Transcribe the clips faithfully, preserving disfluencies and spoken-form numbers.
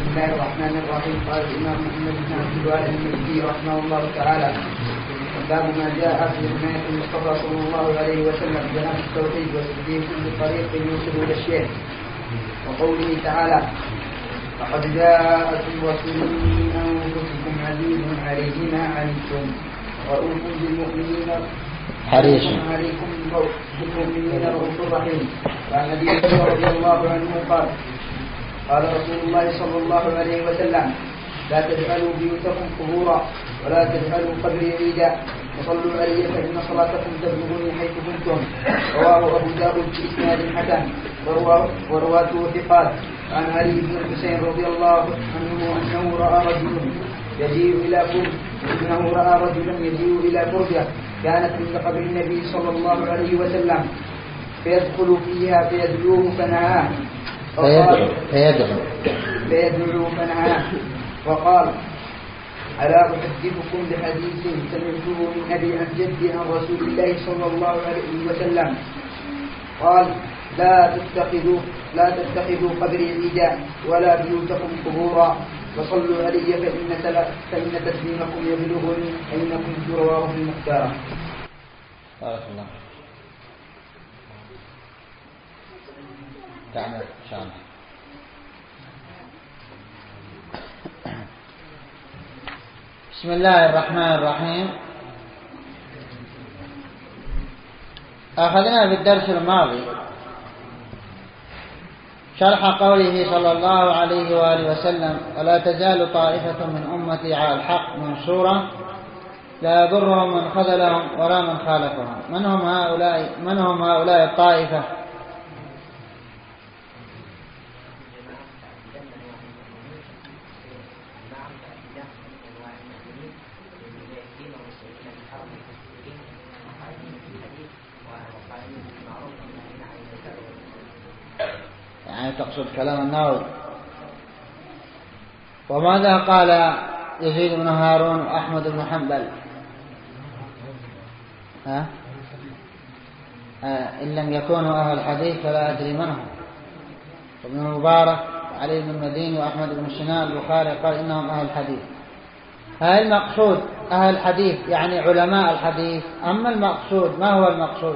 الله الرحمن الرحيم. قال الإمام محمد بن عبد الوهاب المكي رحمه الله تعالى: باب ما جاء في حماية المصطفى صلى الله عليه وسلم جناب التوحيد وسديه كل طريق يوصل إلى الشيخ. وقوله تعالى: لقد جاءكم رسول من أنفسكم عزيز عليه ما عنتم رؤوف بالمؤمنين حريص عليكم بالمؤمنين رؤوف رحيم. وعن أبي هريرة رضي الله عنه قال: قال رسول الله صلى الله عليه وسلم: لا تجعلوا بيوتكم قبورا ولا تجعلوا قبري عيدا وصلوا علي فإن صلاتكم تبلغني حيث كنتم. رواه أبو داود بإسناد حسن ورواته ثقات. عن علي بن الحسين رضي الله عنه أنه رأى رجلا يجيء إلى برد أنه رأى رجلا يجيء إلى بردة كانت عند قبر النبي صلى الله عليه وسلم فيدخل فيها فيدعوه فنهاه فيدعو فيدعو فيدعو فنهاه وقال: ألا أحدثكم بحديث سمعته من أبي عن جدي عن رسول الله صلى الله عليه وسلم قال: لا تتخذوا لا تتخذوا قبري عيدا ولا بيوتكم قبورا وصلوا علي فإن فإن تسليمكم يبلغني أينكم. رواه في المختار. بارك الله. تعمل إن شاء الله. بسم الله الرحمن الرحيم. أخذنا في الدرس الماضي شرح قوله صلى الله عليه وآله وسلم: ولا تزال طائفة من أمتي على الحق منصورة لا يضرهم من خذلهم ولا من خالفهم. من هم هؤلاء من هم هؤلاء الطائفة؟ يعني تقصد كلام النووي. وماذا قال يزيد بن هارون وأحمد بن حنبل؟ ها؟ آه إن لم يكونوا أهل الحديث فلا أدري من هم. ابن المبارك علي بن المديني وأحمد بن سنان البخاري قال إنهم أهل الحديث. هل المقصود أهل الحديث يعني علماء الحديث؟ أما المقصود ما هو المقصود؟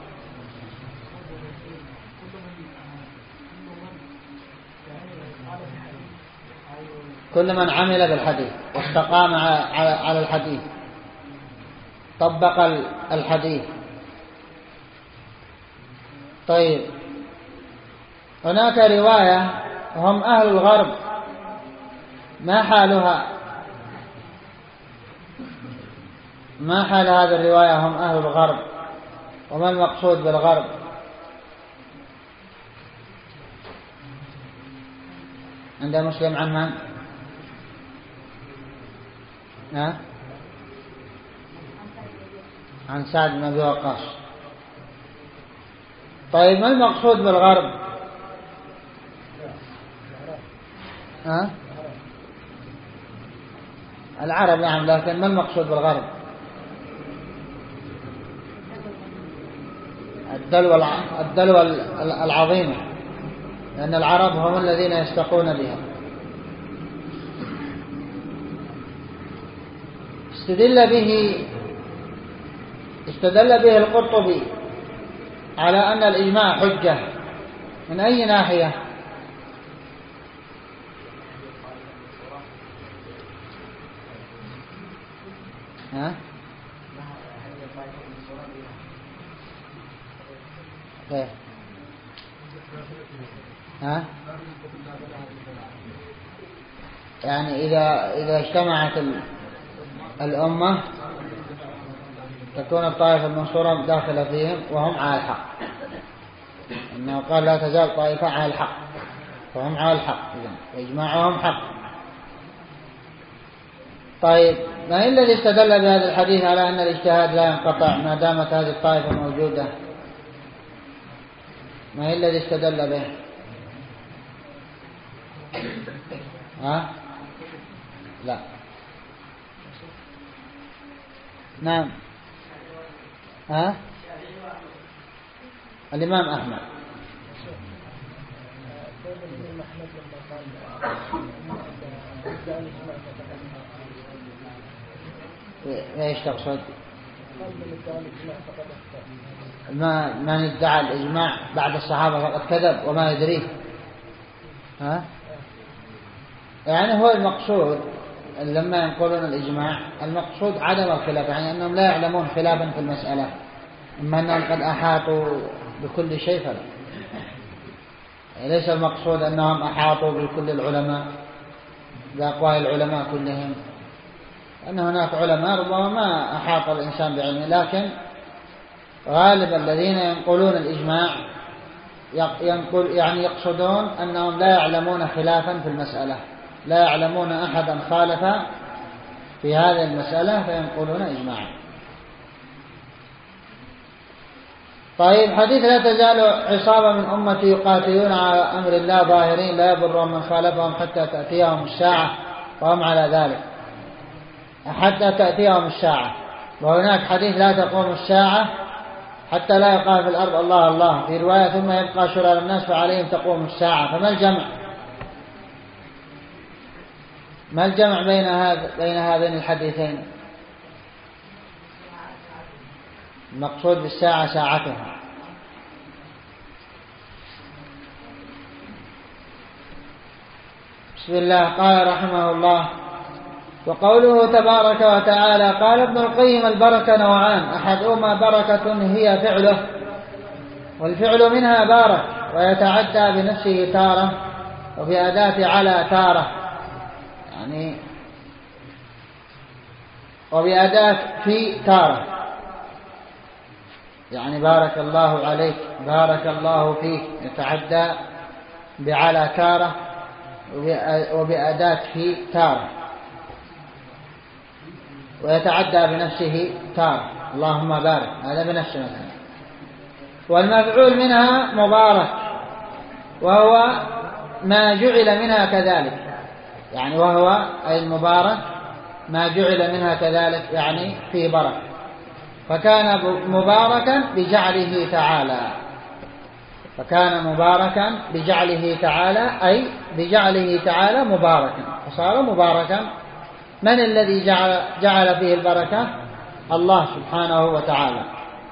كل من عمل بالحديث واستقام على الحديث طبق الحديث. طيب، هناك رواية هم أهل الغرب، ما حالها؟ ما حال هذه الرواية هم أهل الغرب؟ وما المقصود بالغرب؟ عند مسلم عن من؟ ها؟ عن سعد بن أبي وقاص. طيب، ما المقصود بالغرب؟ ها؟ العرب نعم، لكن ما المقصود بالغرب؟ الدلو الدلو العظيمة، لأن العرب هم الذين يستقون بها. استدل به استدل به القرطبي على أن الإجماع حجة. من أي ناحية؟ ها؟ إيه؟ ها؟ يعني إذا إذا اجتمعت الأمة تكون الطائفة المنصورة داخلة فيهم وهم على الحق. إنه قال لا تزال طائفة على الحق، فهم على الحق، إجماعهم حق. طيب، ما الذي استدل بهذا الحديث على أن الاجتهاد لا ينقطع ما دامت هذه الطائفة موجودة؟ ما الذي استدل به؟ ها؟ لا. نعم. ها؟ الإمام أحمد. ايش تقصد؟ ما من ادعى الإجماع بعد الصحابة فقد كذب وما يدريه. ها؟ يعني هو المقصود لما ينقلون الإجماع المقصود عدم الخلاف، يعني أنهم لا يعلمون خلافا في المسألة، أما أنهم قد أحاطوا بكل شيء فلا. يعني ليس المقصود أنهم أحاطوا بكل العلماء بأقوال العلماء كلهم، أن هناك علماء ربما ما أحاط الإنسان بعلمه، لكن غالب الذين ينقلون الإجماع ينقل يعني يقصدون أنهم لا يعلمون خلافا في المسألة، لا يعلمون أحدا خالف في هذه المسألة فينقلون إجماعا. طيب، حديث لا تزال عصابة من أمتي يقاتلون على أمر الله ظاهرين لا يضرهم من خالفهم حتى تأتيهم الساعة وهم على ذلك، حتى تأتيهم الساعة. وهناك حديث لا تقوم الساعة حتى لا يقال في الأرض الله الله، في رواية ثم يبقى شرار الناس فعليهم تقوم الساعة. فما الجمع؟ ما الجمع بين هذا بين هذين الحديثين؟ المقصود بالساعة ساعتها. بسم الله. قال رحمه الله: وقوله تبارك وتعالى. قال ابن القيم: البركة نوعان، أحدهما بركة هي فعله، والفعل منها بارك، ويتعدى بنفسه تارة وبأداة على تارة، يعني وبأداة في تارة، يعني بارك الله عليك، بارك الله فيك، يتعدى بعلى تارة وبأداة في تارة، ويتعدى بنفسه تارة، اللهم بارك، هذا بنفسه مثلا. والمفعول منها مبارك، وهو ما جعل منها كذلك، يعني وهو أي المبارك ما جعل منها كذلك، يعني في بركة، فكان مباركا بجعله تعالى، فكان مباركا بجعله تعالى، أي بجعله تعالى مباركا، فصار مباركا. من الذي جعل, جعل فيه البركة؟ الله سبحانه وتعالى.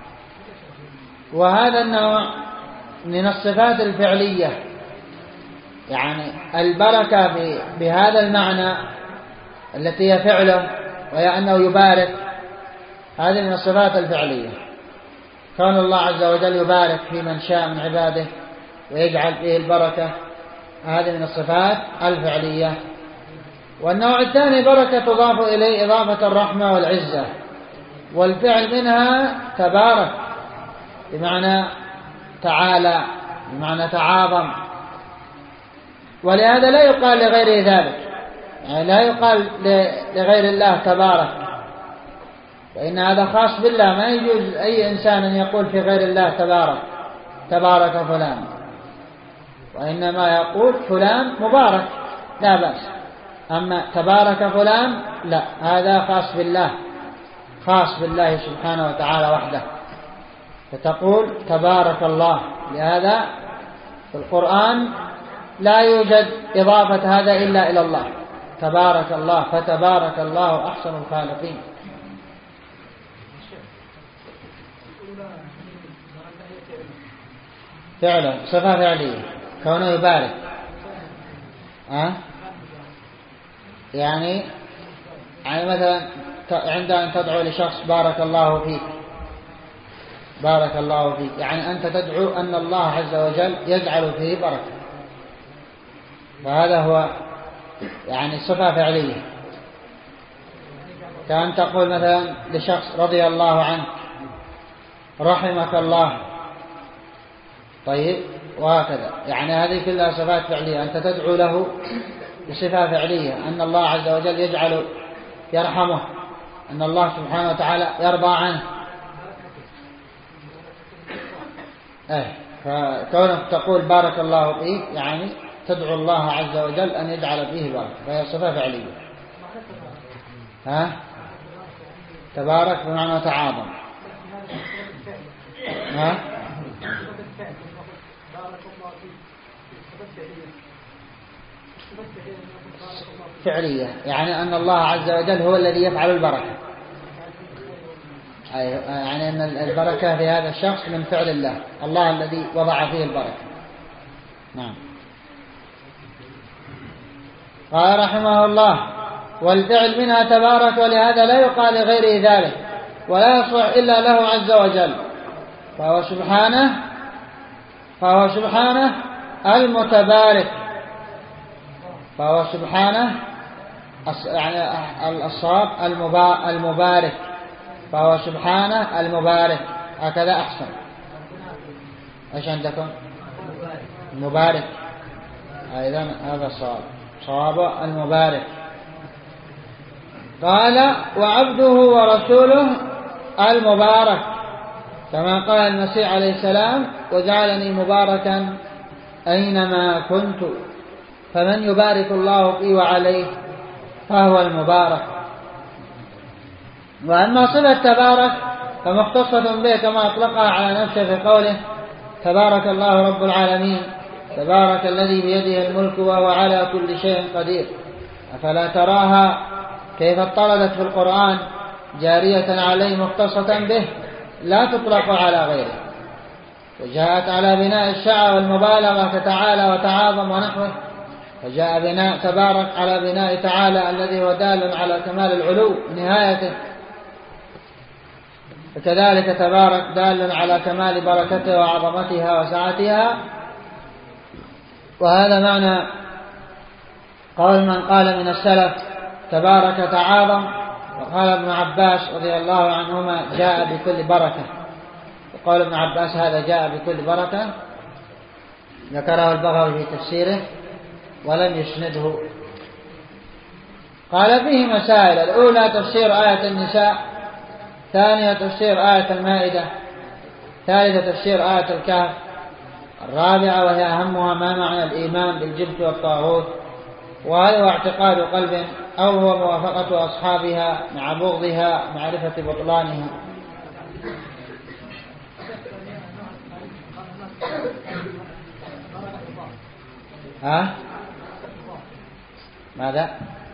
وهذا النوع من الصفات الفعلية، يعني البركة بهذا المعنى التي هي فعله، وهي أنه يبارك، هذه من الصفات الفعلية. كان الله عز وجل يبارك في من شاء من عباده ويجعل فيه البركة، هذه من الصفات الفعلية. والنوع الثاني بركة تضاف إليه إضافة الرحمة والعزة، والفعل منها تبارك بمعنى تعالى، بمعنى تعاظم، ولهذا لا يقال لغير ذلك، يعني لا يقال لغير الله تبارك، فإن هذا خاص بالله، ما يجوز أي إنسان أن يقول في غير الله تبارك تبارك فلان، وإنما يقول فلان مبارك لا بأس، أما تبارك فلان لا، هذا خاص بالله، خاص بالله سبحانه وتعالى وحده، فتقول تبارك الله. لهذا في القرآن لا يوجد إضافة هذا إلا إلى الله، تبارك الله، فتبارك الله أحسن الخالقين. فعلا صفة فعلية، كونه يبارك. أه؟ يعني يعني مثلا عند أن تدعو لشخص بارك الله فيك، بارك الله فيك، يعني أنت تدعو أن الله عز وجل يجعل فيه بركة، فهذا هو يعني صفة فعلية. كأن تقول مثلا لشخص رضي الله عنك، رحمك الله، طيب، وهكذا، يعني هذه كلها صفات فعلية، أنت تدعو له بصفة فعلية أن الله عز وجل يجعل يرحمه، أن الله سبحانه وتعالى يرضى عنه. أيه، فكونك تقول بارك الله فيك يعني تدعو الله عز وجل أن يجعل فيه بركة، فهي صفة فعلية. ها؟ تبارك بمعنى تعاظم. ها؟ فعلية، يعني أن الله عز وجل هو الذي يفعل البركة، يعني أن البركة في هذا الشخص من فعل الله، الله الذي وضع فيه البركة. نعم. قال رحمه الله: والفعل منها تبارك، ولهذا لا يقال لغيره ذلك ولا يصلح إلا له عز وجل، فهو سبحانه فهو سبحانه المتبارك، فهو سبحانه يعني الصواب المبارك، فهو سبحانه المبارك، هكذا أحسن. ايش عندكم؟ المبارك، أيضا هذا الصواب، صواب المبارك. قال: وعبده ورسوله المبارك، كما قال المسيح عليه السلام: وجعلني مباركا أينما كنت، فمن يبارك الله فيه وعليه فهو المبارك. وأما صفة تبارك فمختصة به كما أطلقها على نفسه في قوله: تبارك الله رب العالمين، تبارك الذي بيده الملك وهو على كل شيء قدير. أفلا تراها كيف اضطردت في القرآن جارية عليه مختصة به لا تطلق على غيره، وجاءت على بناء الشعر والمبالغة كتعالى وتعاظم ونحوه، فجاء بناء تبارك على بناء تعالى الذي هو دال على كمال العلو نهايته، وكذلك تبارك دال على كمال بركته وعظمتها وسعتها. وهذا معنى قول من قال من السلف: تبارك تعاظم. وقال ابن عباس رضي الله عنهما: جاء بكل بركة. وقال ابن عباس هذا جاء بكل بركة ذكره البغوي في تفسيره ولم يسنده. قال: فيه مسائل: الأولى تفسير آية النساء، ثانية تفسير آية المائدة، ثالثة تفسير آية الكهف، الرابعة وهي أهمها ما معنى الإيمان بالجبت والطاغوت، وهل هو اعتقاد قلب أو هو موافقة أصحابها مع بغضها معرفة بطلانها. ها؟ ماذا؟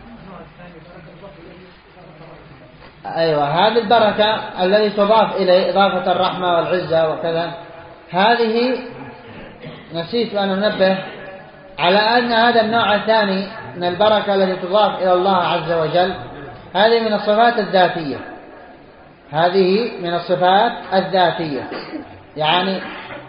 أيوة، هذه البركة التي تضاف إليه إضافة الرحمة والعزة وكذا، هذه نسيت أن ننبه على أن هذا النوع الثاني من البركة التي تضاف إلى الله عز وجل هذه من الصفات الذاتية، هذه من الصفات الذاتية. يعني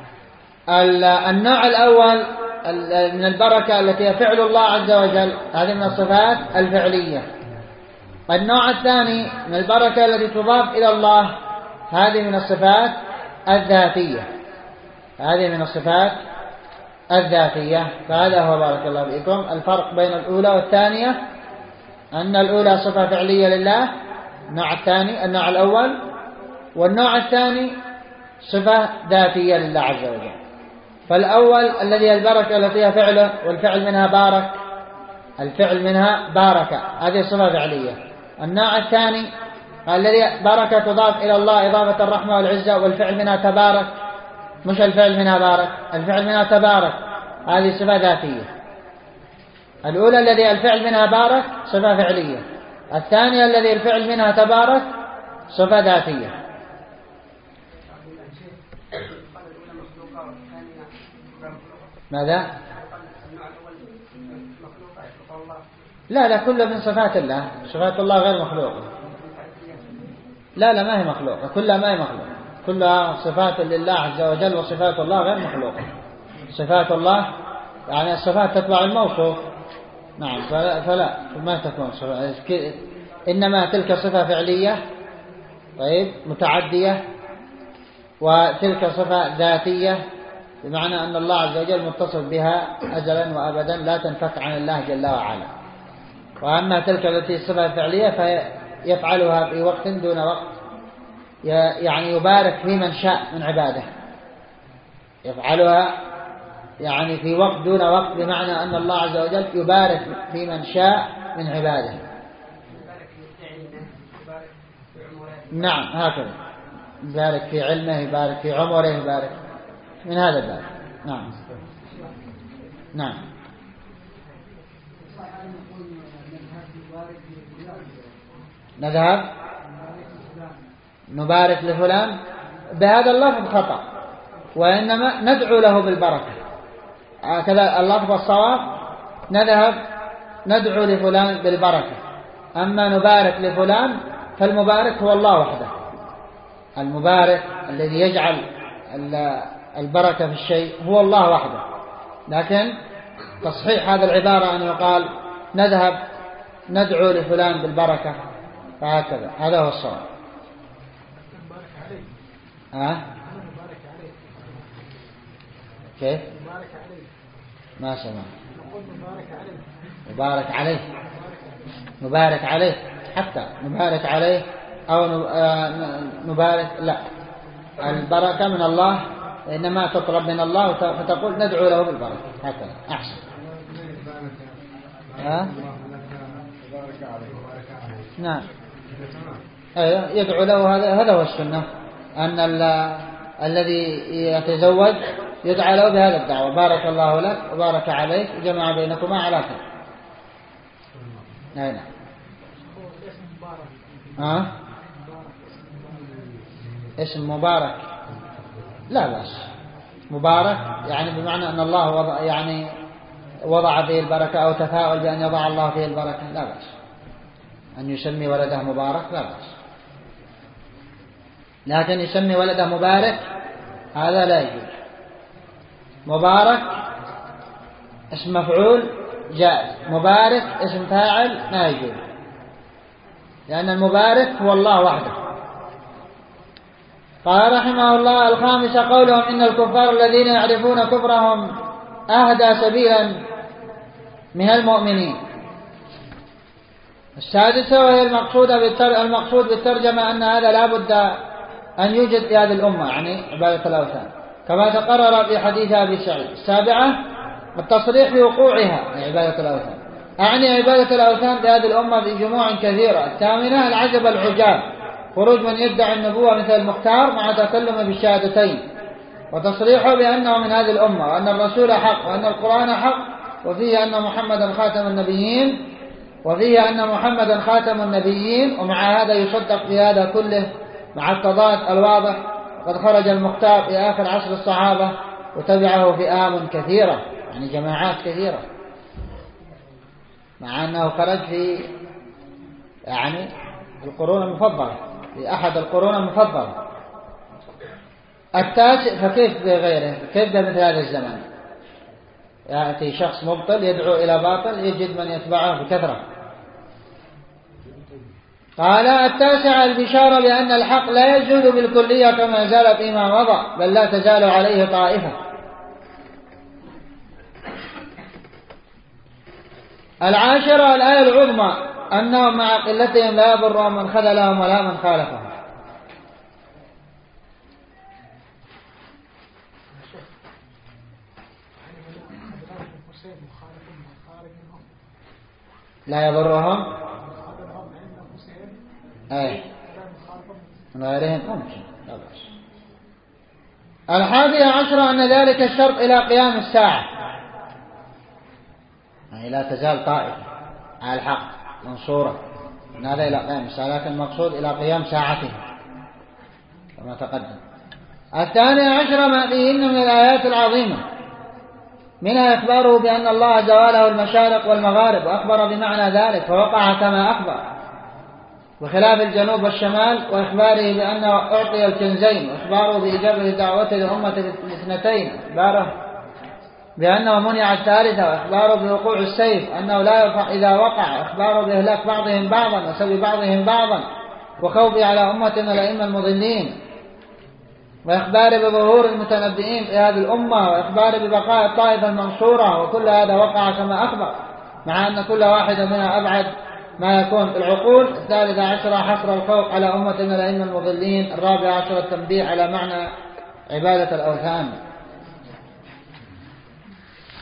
النوع الأول من البركة التي فعل الله عز وجل هذه من الصفات الفعلية. النوع الثاني من البركة التي تضاف إلى الله هذه من الصفات الذاتية، هذه من الصفات الذاتية. فهذا هو بارك الله فيكم الفرق بين الأولى والثانية، أن الأولى صفة فعلية لله، النوع الثاني النوع الأول، والنوع الثاني صفة ذاتية لله عز وجل. فالأول الذي البركة التي هي فعله والفعل منها بارك، الفعل منها باركة، هذه صفة فعلية. النوع الثاني الذي بركة تضاف إلى الله إضافة الرحمة والعزة والفعل منها تبارك، مش الفعل منها بارك، الفعل منها تبارك، هذه صفة ذاتية. الأولى الذي الفعل منها بارك صفة فعلية، الثانية الذي الفعل منها تبارك صفة ذاتية. ماذا؟ لا لا، كل من صفات الله، صفات الله غير مخلوقة. لا لا، ما هي مخلوقة، كلها ما هي مخلوقة، كلها صفات لله عز وجل، وصفات الله غير مخلوقة. صفات الله يعني الصفات تتبع الموصوف، نعم، فلا, فلا ما تكون صفات، إنما تلك صفة فعلية طيب متعدية، وتلك صفة ذاتية بمعنى أن الله عز وجل متصف بها أزلا وأبدا لا تنفك عن الله جل وعلا. وأما تلك التي صفة فعلية فيفعلها في وقت دون وقت، يعني يبارك في من شاء من عباده، يفعلها يعني في وقت دون وقت، بمعنى أن الله عز وجل يبارك في من شاء من عباده. نعم هكذا، يبارك في علمه، يبارك في عمره، يبارك من هذا الباب. نعم نعم. نذهب نبارك لفلان بهذا اللفظ خطأ، وإنما ندعو له بالبركة. هكذا اللفظ الصواب، نذهب ندعو لفلان بالبركة. أما نبارك لفلان فالمبارك هو الله وحده، المبارك الذي يجعل البركة في الشيء هو الله وحده. لكن تصحيح هذا العبارة أن يقال نذهب ندعو لفلان بالبركة، فهكذا هذا هو الصواب. ها؟ كيف؟ ما سمع. مبارك عليه، نبارك عليه، حتى نبارك عليه أو نبارك، لا، البركة من الله، إنما تطلب من الله فتقول ندعو له بالبركة، هكذا أحسن. ها؟ نعم، يدعو له، هذا هذا هو السنة، أن الذي يتزوج يدعى له بهذا الدعوة: بارك الله لك وبارك عليك، جمع بينكما على خير. نعم. ها؟ اسم مبارك لا بأس، مبارك يعني بمعنى أن الله وضع يعني وضع فيه البركة، أو تفاؤل بأن يضع الله فيه البركة، لا بأس. أن يسمي ولده مبارك لا بأس، لكن يسمي ولده مبارك هذا لا يجوز. مبارك اسم مفعول جائز، مبارك اسم فاعل ما يجوز، لأن المبارك هو الله وحده. قال رحمه الله: الخامسة قولهم إن الكفار الذين يعرفون كفرهم أهدى سبيلا من المؤمنين. السادسة وهي المقصود بالتر... المقصود بالترجمة أن هذا لا بد أن يوجد في هذه الأمة، يعني عبادة الأوثان، كما تقرر في حديث أبي سعيد. السابعة التصريح بوقوعها، عبادة الأوثان، أعني عبادة الأوثان في هذه الأمة في جموع كثيرة. الثامنة العجب العجاب، خروج من يدعي النبوة مثل المختار مع تكلم بالشهادتين، وتصريحه بأنه من هذه الأمة، وأن الرسول حق، وأن القرآن حق، وفيه أن محمدا خاتم النبيين وفيه أن محمدا خاتم النبيين ومع هذا يصدق في هذا كله مع التضاد الواضح. وقد خرج المختار في آخر عصر الصحابة وتبعه فئام كثيرة، يعني جماعات كثيرة، مع أنه خرج في يعني القرون المفضلة، في أحد القرون المفضلة. التاسع فكيف بغيره، كيف بمثل هذا الزمان يأتي شخص مبطل يدعو إلى باطل يجد من يتبعه بكثرة. قال التاسع البشارة بأن الحق لا يزول بالكلية كما زال فيما مضى، بل لا تزال عليه طائفة. العاشرة الآية العظمى أنهم مع قلتهم لا يضرهم من خذلهم ولا من خالفهم. لا يضرهم أي من غيرهم ممكن لا بأس. الحادية عشرة أن ذلك الشرط إلى قيام الساعة، يعني لا تزال طائفة على الحق منصورة، من هذا إلى قيام الساعة، لكن المقصود إلى قيام ساعته كما تقدم. الثانية عشرة ما فيهن من الآيات العظيمة، منها إخباره بأن الله زواله المشارق والمغارب، وأخبر بمعنى ذلك فوقع كما أخبر بخلاف الجنوب والشمال، وإخباره بأنه أعطي الكنزين، وإخباره بإجابة دعوته لأمة الاثنتين، إخباره بأنه منع الثالثة، وإخباره بوقوع السيف أنه لا يرفع إذا وقع، إخباره بإهلاك بعضهم بعضا وسبي بعضهم بعضا، وخوفه على أمتنا الأئمة المضلين، وإخباره بظهور المتنبئين في هذه الأمة، وإخباره ببقاء الطائفة المنصورة، وكل هذا وقع كما أخبر، مع أن كل واحدة منها أبعد ما يكون في العقول. الثالثة عشرة حصر الخوف على أمتنا الأئمة المضلين. الرابعة عشرة التنبيه على معنى عبادة الأوثان.